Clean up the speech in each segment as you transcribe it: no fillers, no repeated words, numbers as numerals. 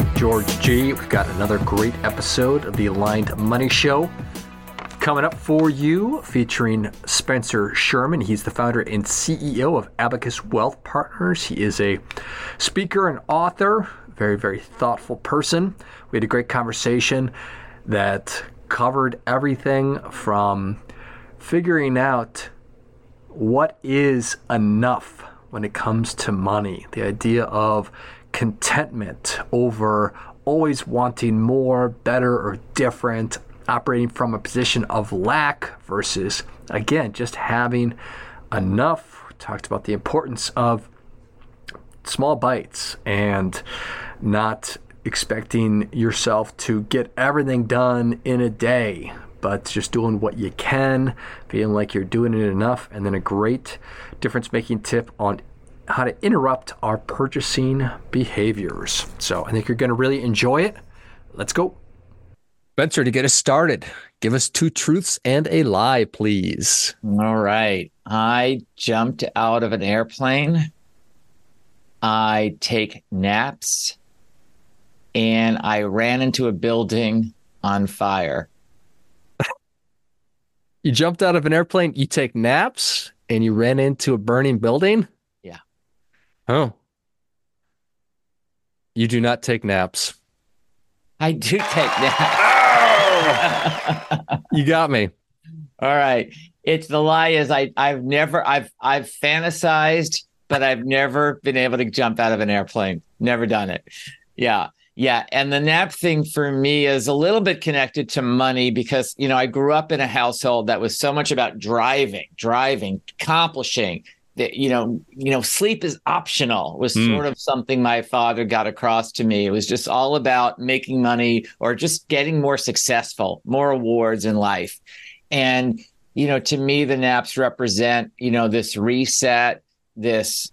George G. We've got another great episode of the Aligned Money Show coming up for you, featuring Spencer Sherman. He's the founder and CEO of Abacus Wealth Partners. He is a speaker and author, very, very thoughtful person. We had a great conversation that covered everything from figuring out what is enough when it comes to money, the idea of contentment over always wanting more, better, or different, operating from a position of lack versus, again, just having enough. We talked about the importance of small bites and not expecting yourself to get everything done in a day, but just doing what you can, feeling like you're doing it enough, and then a great difference-making tip on how to interrupt our purchasing behaviors. So I think you're going to really enjoy it. Let's go. Spencer, to get us started, give us 2 truths and a lie, please. All right. I jumped out of an airplane. I take naps. And I ran into a building on fire. You jumped out of an airplane, you take naps, and you ran into a burning building? Yeah. Oh. You do not take naps. I do take naps. Oh! You got me. All right. It's the lie is I've fantasized, but I've never been able to jump out of an airplane. Never done it. Yeah. Yeah. And the nap thing for me is a little bit connected to money because, I grew up in a household that was so much about driving, accomplishing that, sleep is optional was sort of something my father got across to me. It was just all about making money or just getting more successful, more awards in life. And, to me, the naps represent, this reset, this,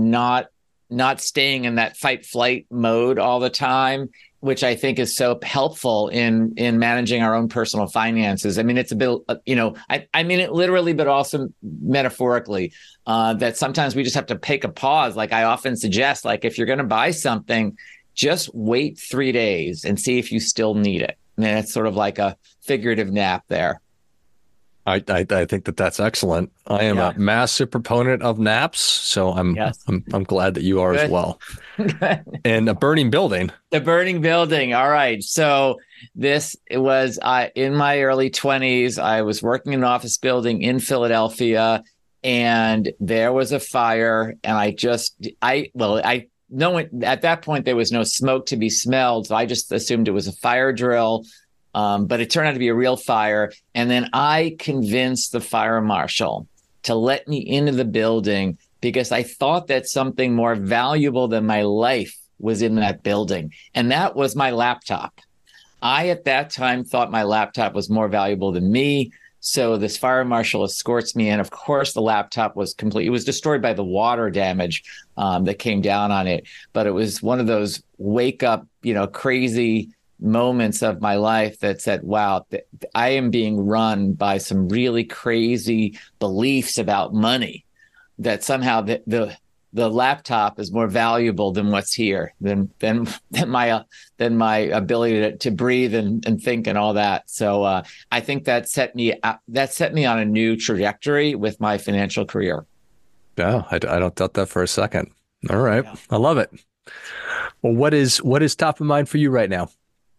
not staying in that fight flight mode all the time, which I think is so helpful in managing our own personal finances. I mean, it's a bit, I mean it literally, but also metaphorically, that sometimes we just have to take a pause. Like I often suggest, like if you're going to buy something, just wait 3 days and see if you still need it. I mean, it's sort of like a figurative nap there. I think that's excellent. I am a massive proponent of naps, so I'm glad that you are as well. And a burning building. The burning building. All right. So it was in my early 20s. I was working in an office building in Philadelphia, and there was a fire. And I know at that point there was no smoke to be smelled, so I just assumed it was a fire drill. But it turned out to be a real fire. And then I convinced the fire marshal to let me into the building because I thought that something more valuable than my life was in that building. And that was my laptop. I, at that time, thought my laptop was more valuable than me. So this fire marshal escorts me in. Of course, the laptop was complete. It was destroyed by the water damage that came down on it. But it was one of those wake up, crazy moments of my life that said, wow, I am being run by some really crazy beliefs about money, that somehow the laptop is more valuable than what's here, than my ability to breathe and think and all that. So I think that set me on a new trajectory with my financial career. Yeah, I don't doubt that for a second. All right. Yeah. I love it. Well, what is top of mind for you right now?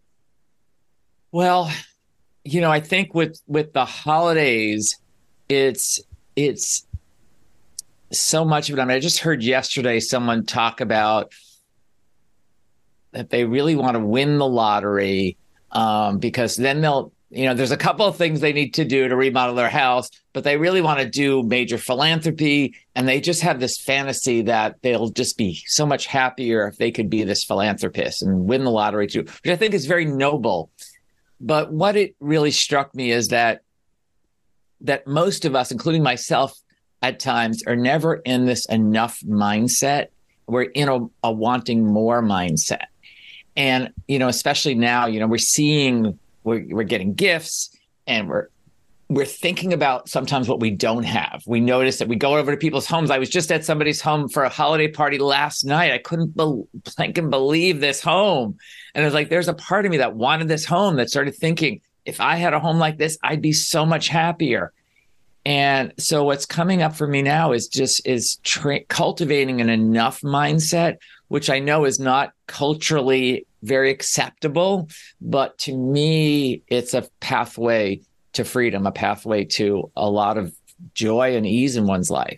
Well, I think with the holidays, it's so much of it. I mean, I just heard yesterday someone talk about that they really want to win the lottery because then they'll, there's a couple of things they need to do to remodel their house, but they really want to do major philanthropy. And they just have this fantasy that they'll just be so much happier if they could be this philanthropist and win the lottery too, which I think is very noble. But what it really struck me is that most of us, including myself at times, are never in this enough mindset. We're in a wanting more mindset. And, especially now, we're seeing, we're getting gifts and we're we're thinking about sometimes what we don't have. We notice that we go over to people's homes. I was just at somebody's home for a holiday party last night. I couldn't believe this home. And I was like, there's a part of me that wanted this home, that started thinking, if I had a home like this, I'd be so much happier. And so what's coming up for me now is cultivating an enough mindset, which I know is not culturally very acceptable, but to me, it's a pathway to freedom, a pathway to a lot of joy and ease in one's life.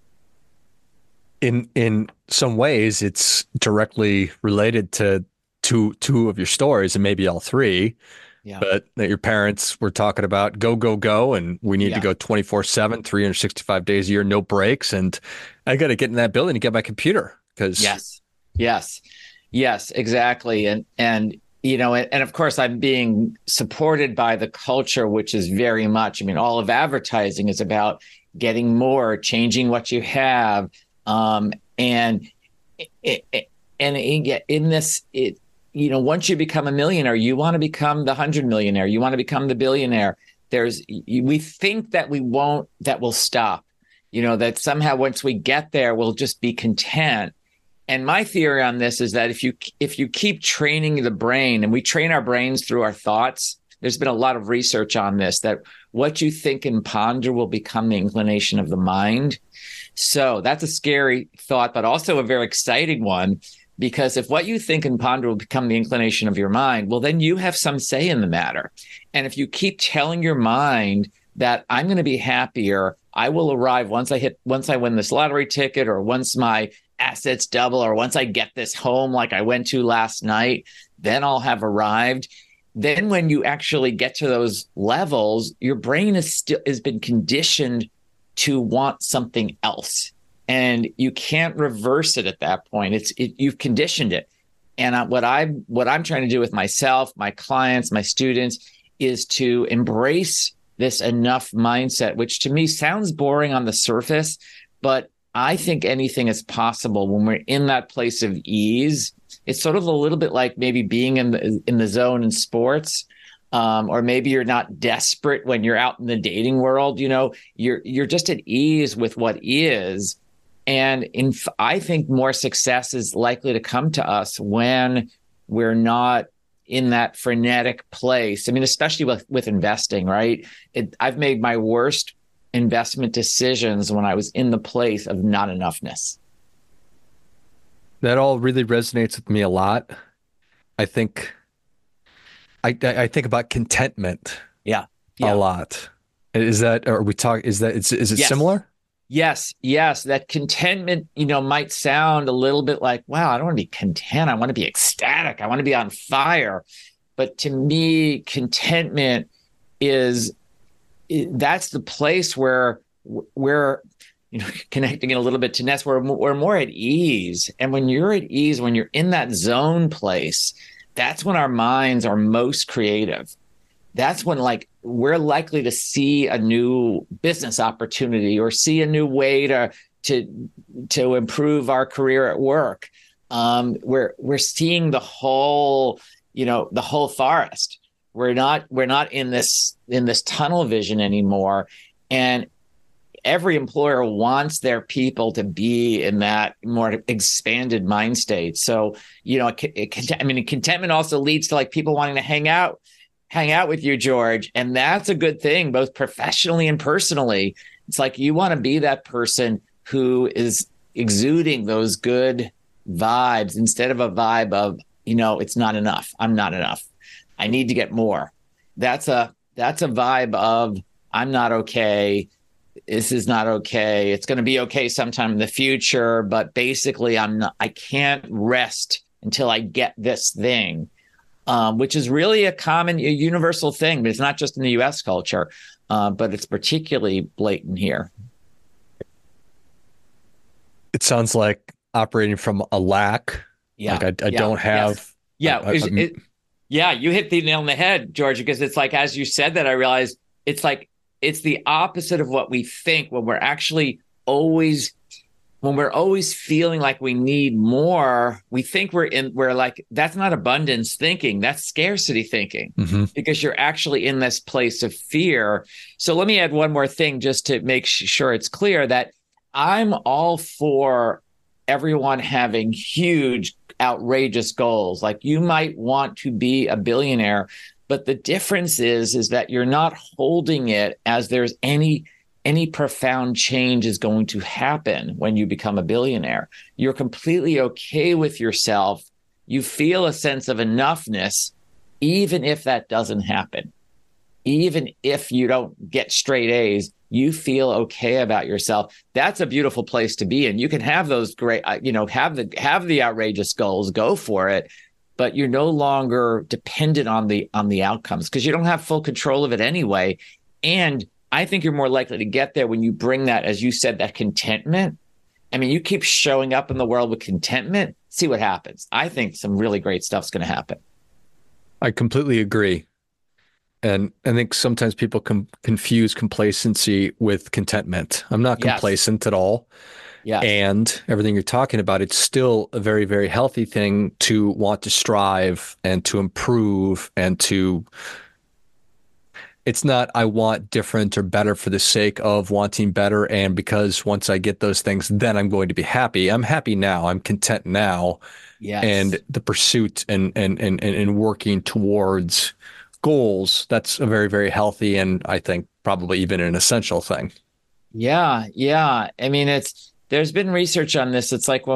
In some ways, it's directly related to two of your stories, and maybe all three. Yeah. But that your parents were talking about go, go, go, and we need to go 24/7, 365 days a year, no breaks. And I got to get in that building to get my computer because yes, exactly. And of course, I'm being supported by the culture, which is very much, all of advertising is about getting more, changing what you have. In this, once you become a millionaire, you want to become the 100 millionaire. You want to become the billionaire. We think that we'll stop, that somehow once we get there, we'll just be content. And my theory on this is that if you keep training the brain, and we train our brains through our thoughts, there's been a lot of research on this, that what you think and ponder will become the inclination of the mind. So that's a scary thought, but also a very exciting one, because if what you think and ponder will become the inclination of your mind, well, then you have some say in the matter. And if you keep telling your mind that I'm going to be happier, I will arrive once I win this lottery ticket, or once my assets double, or once I get this home like I went to last night, then I'll have arrived. Then when you actually get to those levels, your brain has been conditioned to want something else, and you can't reverse it at that point. You've conditioned it. And what I'm trying to do with myself, my clients, my students, is to embrace this enough mindset, which to me sounds boring on the surface, but I think anything is possible when we're in that place of ease. It's sort of a little bit like maybe being in the zone in sports, or maybe you're not desperate when you're out in the dating world. You're just at ease with what is, and I think more success is likely to come to us when we're not in that frenetic place. Especially with investing, right? I've made my worst investment decisions when I was in the place of not enoughness. That all really resonates with me a lot. I think I think about contentment. Yeah. A lot. Is that, are we talking, is it yes. Similar? Yes. That contentment, might sound a little bit like, wow, I don't want to be content. I want to be ecstatic. I want to be on fire. But to me, contentment that's the place where we're, connecting it a little bit to Ness, we're more at ease. And when you're at ease, when you're in that zone place, that's when our minds are most creative. That's when we're likely to see a new business opportunity, or see a new way to improve our career at work. We're seeing the whole forest. We're not in this tunnel vision anymore. And every employer wants their people to be in that more expanded mind state. So, contentment also leads to people wanting to hang out with you, George. And that's a good thing, both professionally and personally. It's you want to be that person who is exuding those good vibes instead of a vibe of, it's not enough. I'm not enough. I need to get more. That's a vibe of, I'm not okay. This is not okay. It's going to be okay sometime in the future, but basically I can't rest until I get this thing, which is really a universal thing, but it's not just in the US culture, but it's particularly blatant here. It sounds like operating from a lack. Yeah. I don't have. Yes. Yeah. You hit the nail on the head, George, because it's as you said that, I realized it's the opposite of what we think, when we're actually always when we're always feeling like we need more, we think we're like, that's not abundance thinking, that's scarcity thinking, because you're actually in this place of fear. So let me add one more thing just to make sure it's clear that I'm all for everyone having huge, outrageous goals. Like, you might want to be a billionaire, but the difference is that you're not holding it as there's any profound change is going to happen when you become a billionaire. You're completely okay with yourself. You feel a sense of enoughness, even if that doesn't happen. Even if you don't get straight A's, you feel okay about yourself. That's a beautiful place to be in. You can have those great, have the outrageous goals, go for it, but you're no longer dependent on the outcomes, because you don't have full control of it anyway. And I think you're more likely to get there when you bring that, as you said, that contentment. I mean, you keep showing up in the world with contentment, see what happens. I think some really great stuff's going to happen. I completely agree. And I think sometimes people confuse complacency with contentment. I'm not complacent at all. Yeah. And everything you're talking about, it's still a very, very healthy thing to want to strive and to improve and to... It's not, I want different or better for the sake of wanting better. And because once I get those things, then I'm going to be happy. I'm happy now. I'm content now. Yes. And the pursuit and working towards goals, that's a very, very healthy and I think probably even an essential thing. Yeah. Yeah. I mean, there's been research on this. It's like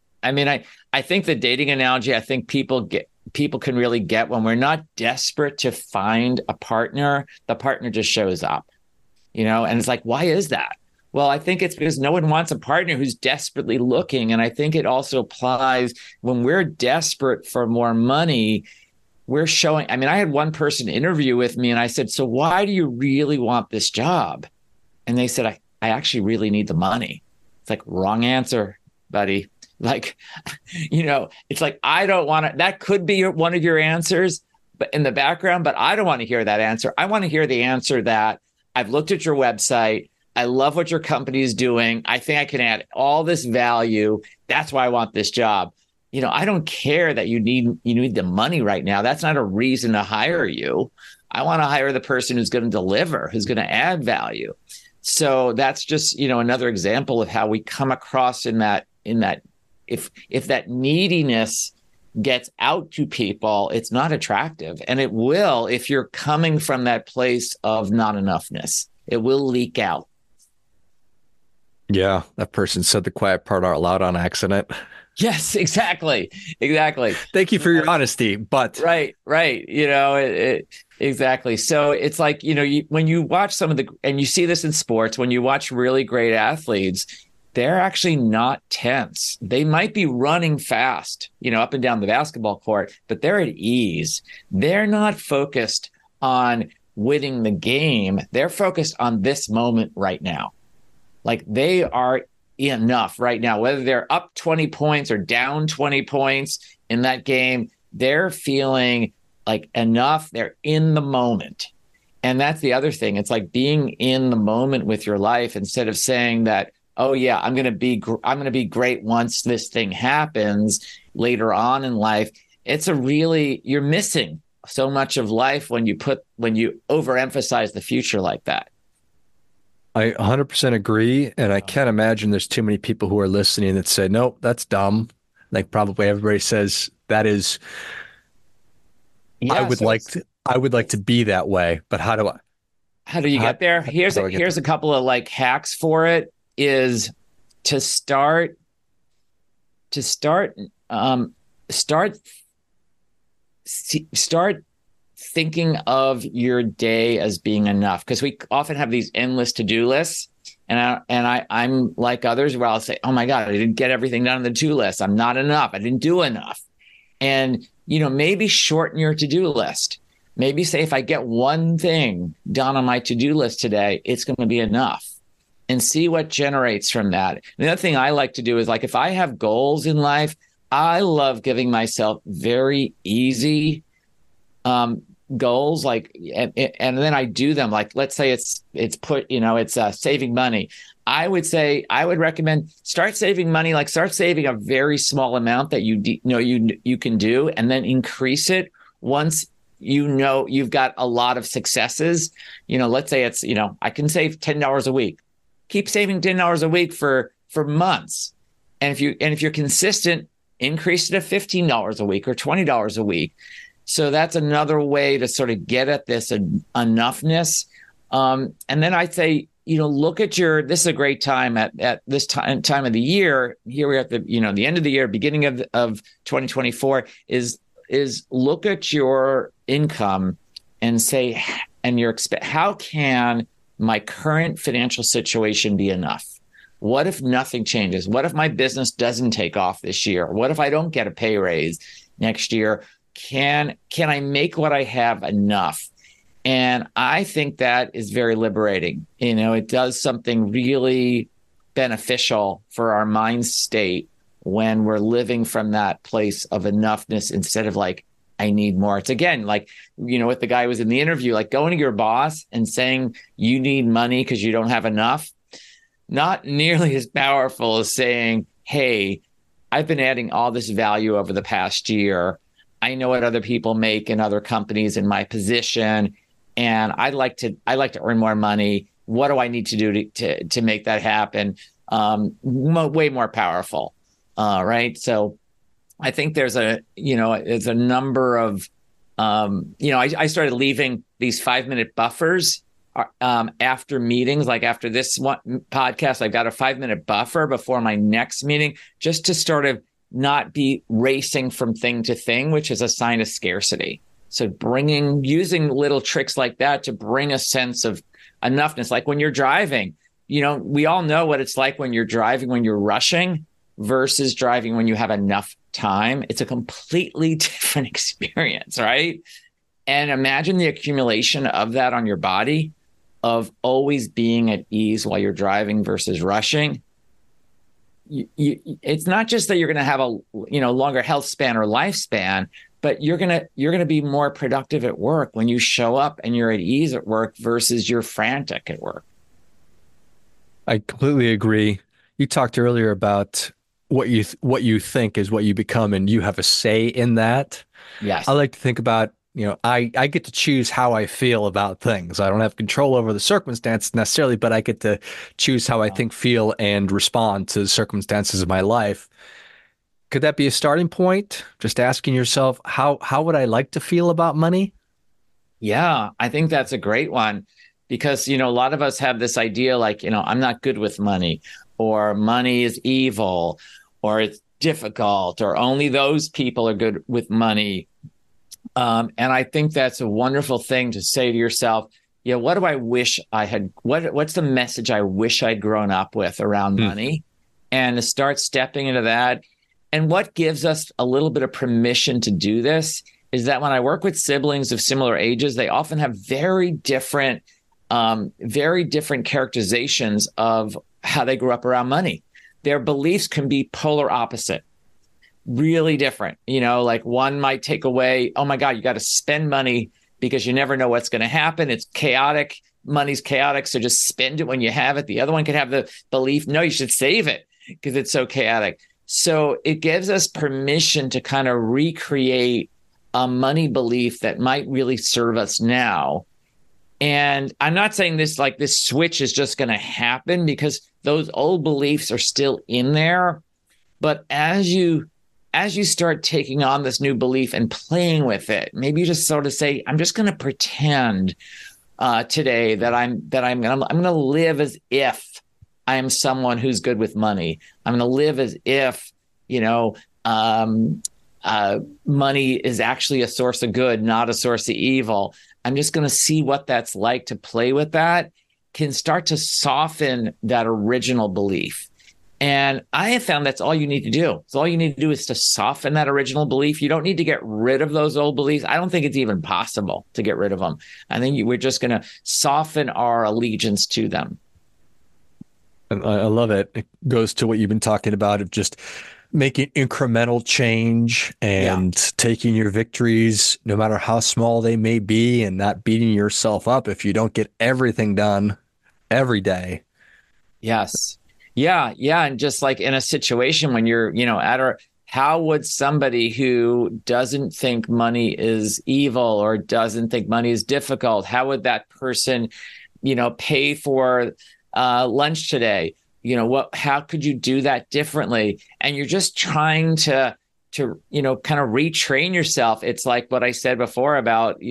I think the dating analogy, I think people can really get, when we're not desperate to find a partner, the partner just shows up, and it's like, why is that? Well, I think it's because no one wants a partner who's desperately looking. And I think it also applies when we're desperate for more money. We're showing, I had one person interview with me and I said, so why do you really want this job? And they said, I actually really need the money. It's like, wrong answer, buddy. Like, it's like, I don't want to, that could be one of your answers, but in the background, but I don't want to hear that answer. I want to hear the answer that I've looked at your website. I love what your company is doing. I think I can add all this value. That's why I want this job. I don't care that you need the money right now. That's not a reason to hire you. I want to hire the person who's going to deliver, who's going to add value. So that's just, another example of how we come across in that if that neediness gets out to people, it's not attractive. And it will, if you're coming from that place of not enoughness, it will leak out. Yeah, that person said the quiet part out loud on accident. Yes, exactly. Thank you for your honesty, but right. Exactly. So it's like, when you watch and you see this in sports, when you watch really great athletes, they're actually not tense. They might be running fast, up and down the basketball court, but they're at ease. They're not focused on winning the game. They're focused on this moment right now. Like, they are enough right now, whether they're up 20 points or down 20 points in that game, they're feeling like enough. They're in the moment. And that's the other thing. It's like being in the moment with your life, instead of saying that, oh yeah, I'm going to be great once this thing happens later on in life. You're missing so much of life when you overemphasize the future like that. I 100% agree. And I can't imagine there's too many people who are listening that say, nope, that's dumb. Like, probably everybody says that is, yeah, I would like to be that way, but how do you get there? Here's a couple of hacks for it, is to start thinking of your day as being enough, because we often have these endless to-do lists, and I'm like others where I'll say, oh my God, I didn't get everything done on the to-do list. I'm not enough. I didn't do enough. And maybe shorten your to-do list. Maybe say, if I get one thing done on my to-do list today, it's going to be enough, and see what generates from that. And the other thing I like to do is, if I have goals in life, I love giving myself very easy goals, and then I do them. Like, let's say it's saving money. I would say I would recommend start saving money, like start saving a very small amount that you can do, and then increase it once you've got a lot of successes. Let's say it's I can save $10 a week. Keep saving $10 a week for months, and if you're consistent, increase it to $15 a week or $20 a week. So that's another way to sort of get at this enoughness. And then I'd say, look at this is a great time at this time of the year. Here we're at the end of the year, beginning of 2024 is look at your income and say, how can my current financial situation be enough? What if nothing changes? What if my business doesn't take off this year? What if I don't get a pay raise next year? Can I make what I have enough? And I think that is very liberating. It does something really beneficial for our mind state when we're living from that place of enoughness instead of like, I need more. It's again, like, what the guy was in the interview, like going to your boss and saying you need money because you don't have enough. Not nearly as powerful as saying, hey, I've been adding all this value over the past year. I know what other people make in other companies in my position, and I'd like to earn more money. What do I need to do to make that happen? Way more powerful, right? So I think there's a number of, I started leaving these 5-minute buffers after meetings. Like after this one podcast, I've got a 5-minute buffer before my next meeting, just to sort of not be racing from thing to thing, which is a sign of scarcity. So using little tricks like that to bring a sense of enoughness. Like when you're driving, we all know what it's like when you're driving, when you're rushing versus driving when you have enough time. It's a completely different experience, right? And imagine the accumulation of that on your body, of always being at ease while you're driving versus rushing. It's not just that you're going to have a longer health span or lifespan, but you're going to be more productive at work when you show up and you're at ease at work versus you're frantic at work. I completely agree. You talked earlier about what you think is what you become, and you have a say in that. Yes. I like to think about, I get to choose how I feel about things. I don't have control over the circumstances necessarily, but I get to choose how I think, feel, and respond to the circumstances of my life. Could that be a starting point? Just asking yourself, how would I like to feel about money? Yeah, I think that's a great one, because, a lot of us have this idea like, I'm not good with money, or money is evil, or it's difficult, or only those people are good with money. And I think that's a wonderful thing to say to yourself. What do I wish I had? What's the message I wish I'd grown up with around money? And to start stepping into that. And what gives us a little bit of permission to do this is that when I work with siblings of similar ages, they often have very different characterizations of how they grew up around money. Their beliefs can be polar opposite. Really different. Like one might take away, oh my God, you got to spend money because you never know what's going to happen. It's chaotic. Money's chaotic. So just spend it when you have it. The other one could have the belief, no, you should save it because it's so chaotic. So it gives us permission to kind of recreate a money belief that might really serve us now. And I'm not saying this switch is just going to happen, because those old beliefs are still in there. But as you start taking on this new belief and playing with it, maybe you just sort of say, I'm just going to pretend today that I'm going to live as if I am someone who's good with money. I'm going to live as if, money is actually a source of good, not a source of evil. I'm just going to see what that's like to play with that, can start to soften that original belief. And I have found that's all you need to do. So all you need to do is to soften that original belief. You don't need to get rid of those old beliefs. I don't think it's even possible to get rid of them. I think we're just going to soften our allegiance to them. I love it. It goes to what you've been talking about, of just making incremental change and taking your victories, no matter how small they may be, and not beating yourself up if you don't get everything done every day. Yes. Yeah. Yeah. And just like in a situation when you're, how would somebody who doesn't think money is evil or doesn't think money is difficult, how would that person, pay for lunch today? How could you do that differently? And you're just trying to kind of retrain yourself. It's like what I said before about,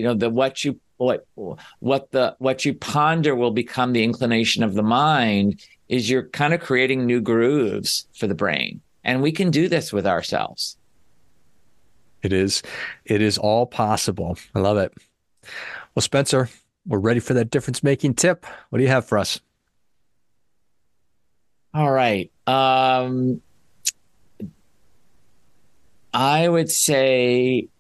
what you ponder will become the inclination of the mind. Is you're kind of creating new grooves for the brain. And we can do this with ourselves. It is all possible. I love it. Well, Spencer, we're ready for that difference making tip. What do you have for us? All right. I would say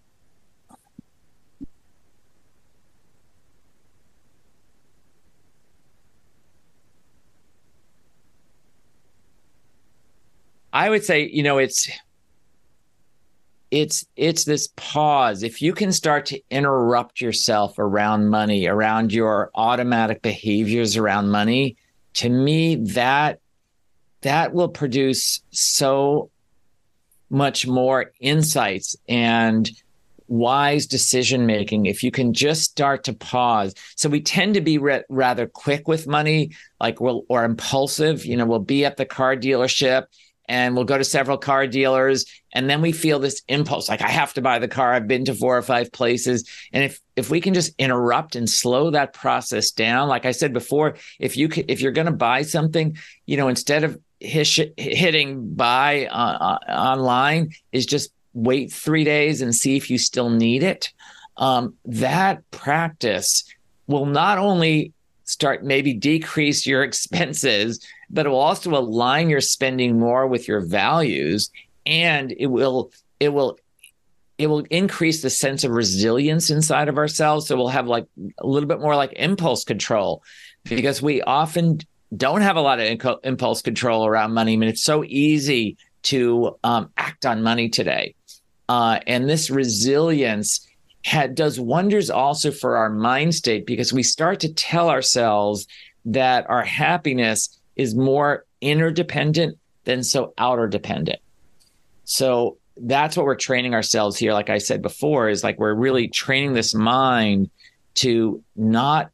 it's this pause. If you can start to interrupt yourself around money, around your automatic behaviors around money, to me, that will produce so much more insights and wise decision making if you can just start to pause. So we tend to be rather quick with money, or impulsive. We'll be at the car dealership and we'll go to several car dealers, and then we feel this impulse, like I have to buy the car. I've been to 4 or 5 places. And if we can just interrupt and slow that process down, like I said before, if you're going to buy something, instead of hitting buy online, is just wait 3 days and see if you still need it. That practice will not only start maybe decrease your expenses, but it will also align your spending more with your values, and it will increase the sense of resilience inside of ourselves. So we'll have like a little bit more like impulse control, because we often don't have a lot of impulse control around money. I mean, it's so easy to act on money today. And this resilience does wonders also for our mind state, because we start to tell ourselves that our happiness is more interdependent than so outer dependent. So that's what we're training ourselves here. Like I said before, is like we're really training this mind to not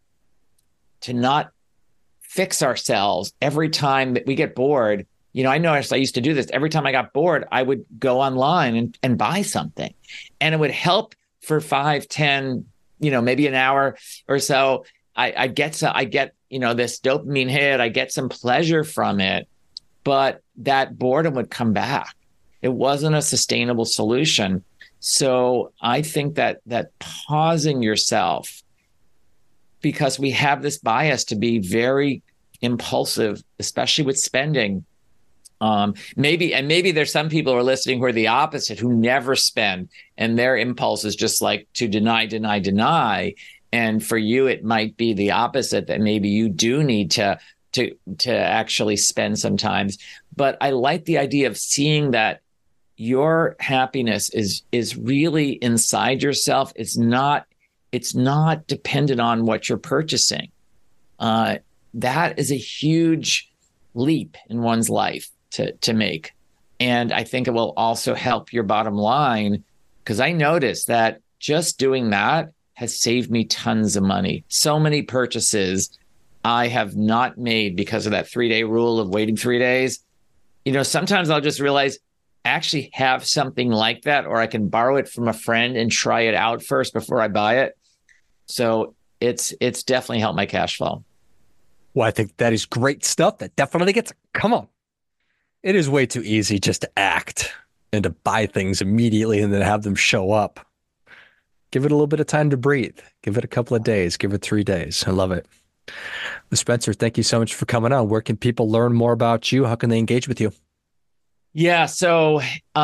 fix ourselves every time that we get bored. I noticed I used to do this. Every time I got bored, I would go online and buy something, and it would help for 5, 10, maybe an hour or so. I get this dopamine hit. I get some pleasure from it, but that boredom would come back. It wasn't a sustainable solution. So I think that pausing yourself, because we have this bias to be very impulsive, especially with spending. Maybe there's some people who are listening who are the opposite, who never spend, and their impulse is just like to deny. And for you, it might be the opposite, that maybe you do need to actually spend sometimes. But I like the idea of seeing that your happiness is really inside yourself. It's not dependent on what you're purchasing. That is a huge leap in one's life to make. And I think it will also help your bottom line, because I noticed that just doing that has saved me tons of money. So many purchases I have not made because of that 3-day rule of waiting 3 days. Sometimes I'll just realize I actually have something like that, or I can borrow it from a friend and try it out first before I buy it. So it's definitely helped my cash flow. Well, I think that is great stuff. That definitely come on. It is way too easy just to act and to buy things immediately and then have them show up. Give it a little bit of time to breathe. Give it a couple of days. Give it 3 days. I love it. Well, Spencer, thank you so much for coming on. Where can people learn more about you? How can they engage with you? Yeah, so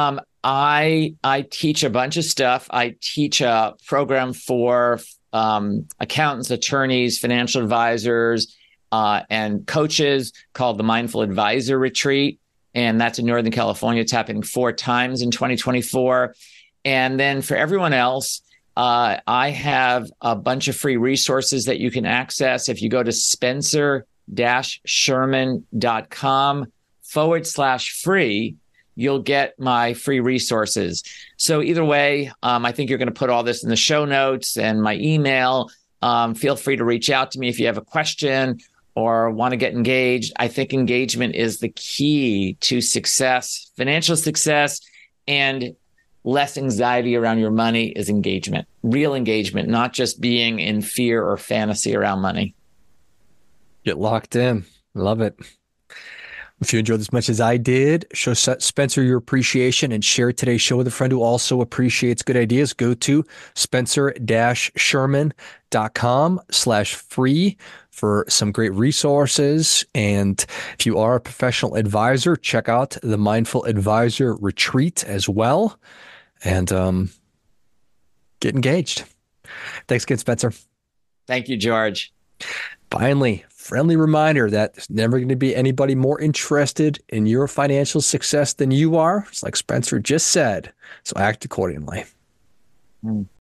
I teach a bunch of stuff. I teach a program for accountants, attorneys, financial advisors, and coaches called the Mindful Advisor Retreat. And that's in Northern California. It's happening 4 times in 2024. And then for everyone else, I have a bunch of free resources that you can access. If you go to spencerdavid.com, spencer-sherman.com/free, you'll get my free resources. So either way, I think you're going to put all this in the show notes and my email. Feel free to reach out to me if you have a question or want to get engaged. I think engagement is the key to success, financial success, and less anxiety around your money is engagement, real engagement, not just being in fear or fantasy around money. Get locked in. Love it. If you enjoyed as much as I did, show Spencer your appreciation and share today's show with a friend who also appreciates good ideas. Go to spencer-sherman.com/free for some great resources. And if you are a professional advisor, check out the Mindful Advisor Retreat as well. And get engaged. Thanks again, Spencer. Thank you, George. Finally, friendly reminder that there's never going to be anybody more interested in your financial success than you are. It's like Spencer just said. So act accordingly.